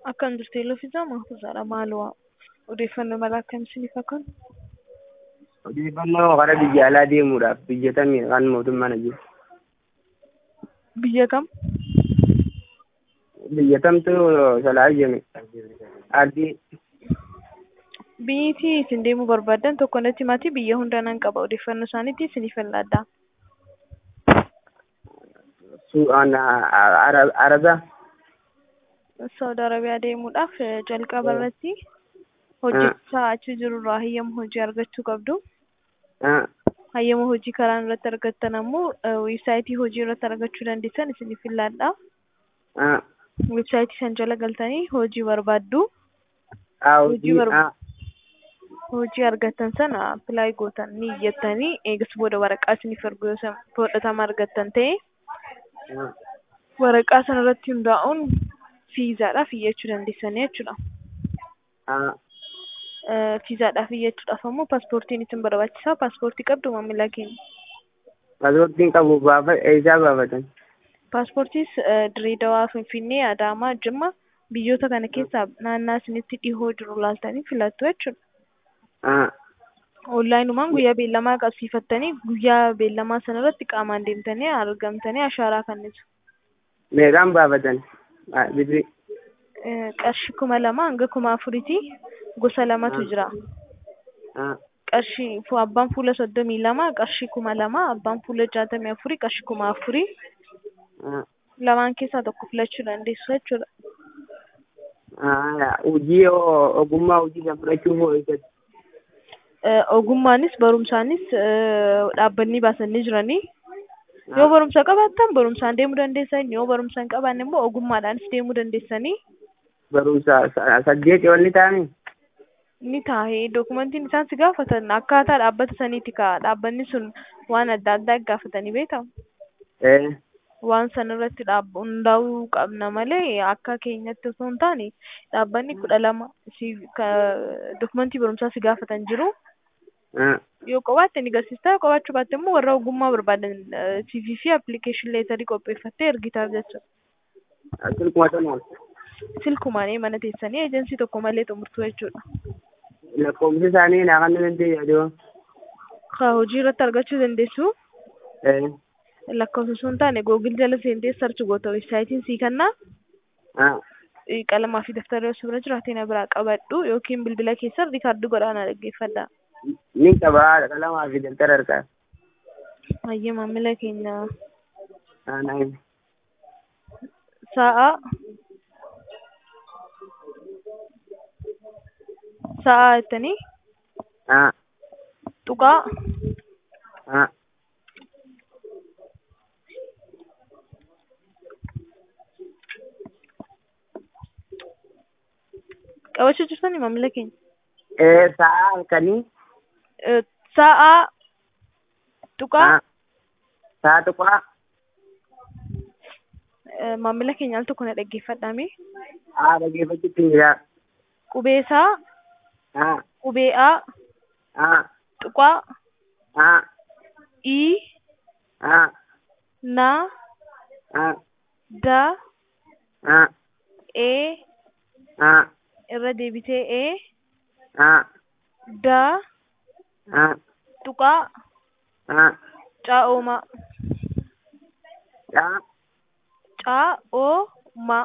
Akkam jirtu Eloofizaa Mahfuuzaadha. Maaloo odeeffannoo mala akkamiitiin fakkaatu? Odeeffannoo gara biyya alaa deemuudhaaf biyya kamii kan mootummaan jiru? Biyya kam? Biyya kamtu salaa jenne? Ardii. Biyyi isin deemuu barbaadan tokko natti himaatii biyya hundaa nan qaba odeeffannoo isaaniitii isiniif laadda. Arabaa. Saudi Arabiyaa deemuudhaaf jalqaba irratti hojjechaa achi jirurraa hayyama hojii argachuu qabdu. Hayyama hojii karaan irratti argattan ammoo weebsaayitii hojii irratti argachuu dandeessan isiniif laadha. Weebsaayitii san jala galtanii hojii barbaaddu. Hojii argattan sana appilaayi gootan ni iyyattanii eegas booda waraqaa isiniif ergu yoo fudhatama argattan ta'e waraqaa sana irratti hundaa'uun fiizaadhaaf iyyachuu dandeessanii jechuudha. Fiizaadhaaf iyyachuudhaaf ammoo paaspoortiin isin barbaachisaa. Paaspoortii qabdu maamila keenya? Paaspoortiin qabu eessaa baafatan? Paaspoortiis Direedawaa, Finfinnee, Adaamaa, Jimma biyyoota kana keessaa naannaa isinitti dhihoo jiru laaltanii filattu jechuudha. Onlaayinumaan guyyaa beellamaa qabsiifattanii guyyaa beellamaa sana irratti qaamaan deemtanii argamtanii ashaaraa kennitu. Meeqaan baafatan? Qarshii 2,000 hanga 4,000 gosa lamatu jira. Qarshii abbaan fuula 32 qarshii 2,000, abbaan fuula 64 qarshii 4,000. Lamaan keessaa tokko filachuu dandeessu jechuudha. Hojii ogummaa hojii kan fudhachuuf hojjetu. Ogummaanis barumsaanis dhaabbanni baasanii jiranii. Yoo barumsa qabaattan barumsaan deemuu dandeessan, yoo barumsa hin qabaanne immoo ogummaadhaanis deemuu dandeessanii. Barumsa 8 ol ni taa'anii? Ni taa'ee dokumentiin isaan si gaafatan akkaataa dhaabbata saniiti ka'a. Dhaabbanni sun waan adda addaa gaafatanii beekamu. Waan san irratti hundaa'uu qabna malee akka keenyatti osoo hin taane dhaabbanni 12 dokumentii barumsaa si gaafatan jiru. Yoo qabaatte ni garsiista, yoo qabaachuu baatte immoo warra ogummaa barbaadan CV fi application leetarii qopheeffattee ergitaaf jechuudha. Silkumaan mana teessanii eejensii tokko malee xumurtu jechuudha. Lakkoofsi isaanii naa kan dandeenya. Hojii irratti argachuu dandeessu. Lakkoofsa osoo hin taane googil jala seentee sarchi goota weebsaayitiin sii kennaa. Qalamaa fi daftara osoo bira jiraatee na biraa qabadhu yookiin bilbila keessa riikaardii godhaana dhaggeeffadha. Ni qaba qalamaa fi daftara harkaa. Hayyee maamila keenya. Naayim. Sa'a jettanii. Tuqaa. Qabachuu jirtanii maamila keenya? Sa'a halkanii. Sa'a tuqaa. Sa'a tuqaa. Maamila keenya al tokko na dhaggeeffadhaame. Dhaggeeffachuutti jira. Qubee saa. Qubee A. Tuqaa. I. Na. Da. E. Irra deebitee E. Da. Tuqaa. Caa'oomaa. Caa'oomaa.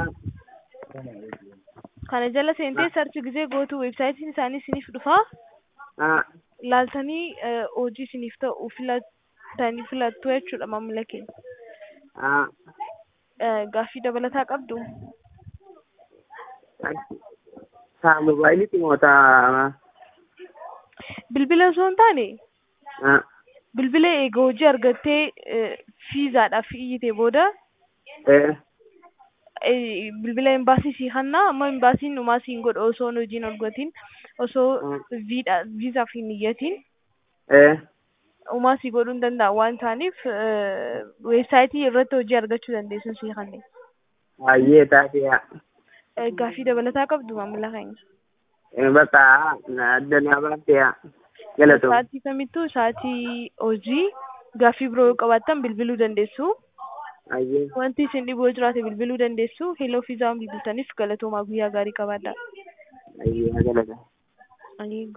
Kana jala seentee sarchi gisee gootu weebsaayitiin isaanii isiniif dhufaa. Laaltanii hojii isiniif ta'u filattu jechuudha maamila keenya. Gaaffii dabalataa qabdu? Moobaayiliitti mootaa. Bilbila osoo hin taane bilbila eega hojii argattee fiizaadhaaf iyyitee booda bilbila imbaasii sii kennaa amma imbaasiin dhumaa siin godha osoo hojiin argatiin osoo viizaaf hin iyyatiin dhumaa sii godhuu hin danda'a waan ta'aniif weebsaayitii irratti hojii argachuu dandeessu sii kennee. Hayyee taatee. Gaaffii dabalataa qabdu maamila keenya? Bakka adda naa baaftee galatoom. Sa'aatii kamittuu sa'aatii hojii gaaffii biroo yoo qabaattan bilbiluu dandeessu. Ayyee. Wanti isin dhiboo jiraate bilbiluu dandeessu. Hello fiizaan bilbiltaniif galatoomaa guyyaa gaarii qabaadhaa. Ayyee. Haa galata. Ani